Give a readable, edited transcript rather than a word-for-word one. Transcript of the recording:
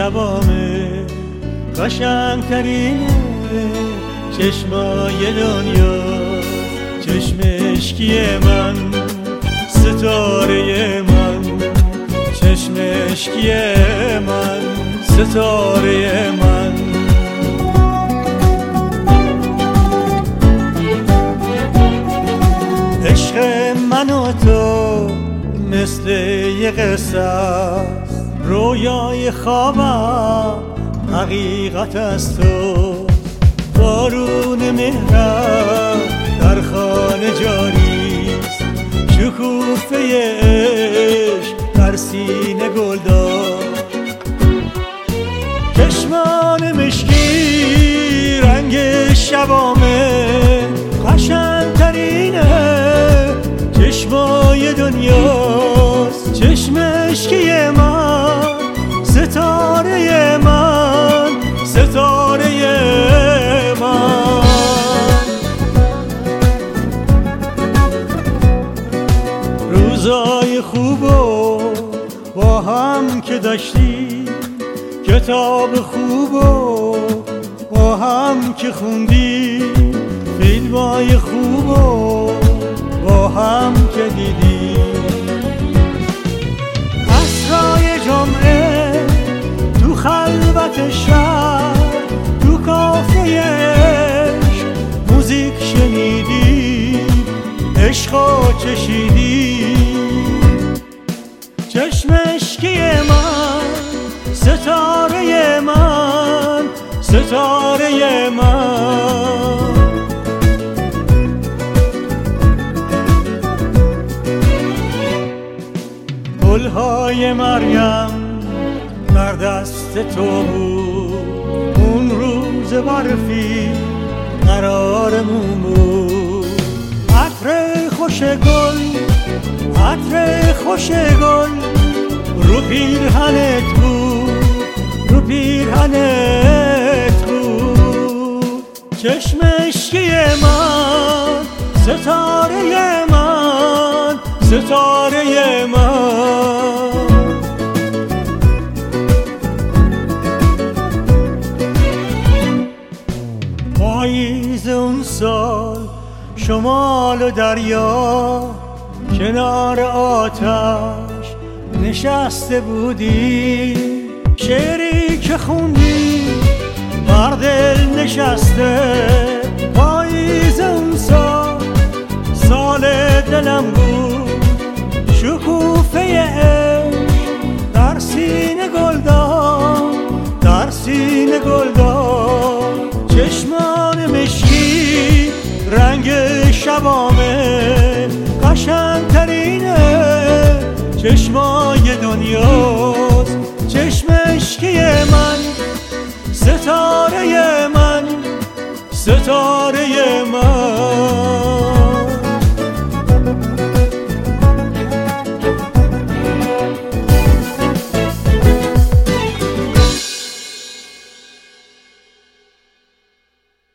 شبامه قشنگترینه چشمای دنیا چشم اشکی من ستاره من چشم اشکی من ستاره من عشق من و تو مثل یه قصه است رویای خوابم حقیقت است تو بارون مهرم در خانه جاریست شکوفه عشق در سینه گل دار چشمان مشکی رنگ شبامه قشنگترینه چشمای دنیاست چشم اشکی من ستاره من ستاره من روزای خوبو با هم که داشتی کتاب خوبو با هم که خوندی فیلمای خوبو با هم که دیدی عصرای جمعه تو خلوت شهر تو کافه عشق موزیک شنیدی عشقا چشیدی چشم اشکی من ستاره من ستاره من گلهای مریم در دست تو بود اون روز برفی قرارمون بود عطر خوش گل عطر خوش گل رو پیرهنت بود رو پیرهنت بود چشم اشکی من ستاره من ستاره من پاییز اون سال شمال و دریا کنار آتش نشسته بودی شعری که خوندی بر دل نشسته پاییز اون سال سال دلم بود شکوفه عشق در سینه گل دار در سینه گل دار چشمان مشکی رنگ شبامه قشنگترینه چشمای دنیاست چشم اشکی من